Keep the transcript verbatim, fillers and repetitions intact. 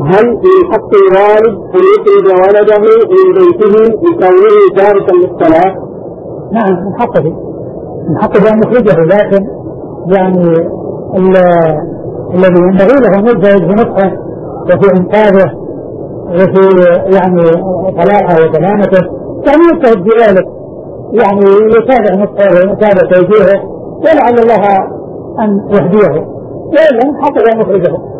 هل من حق الوالد أن يخرج ولده من بيته لكونه تاركا للصلاة؟ نعم من حقه من حقه أن يخرجه، لكن يعني الذي ينبغي له أن يجتهد في نصحه وفي إنقاذه وفي يعني طلاقه وسلامته، يعني يجتهد في ذلك، يعني يتابع نصحه ويتابع توجيهه ولعل الله أن يهديه، وإلا من حقه أن يخرجه.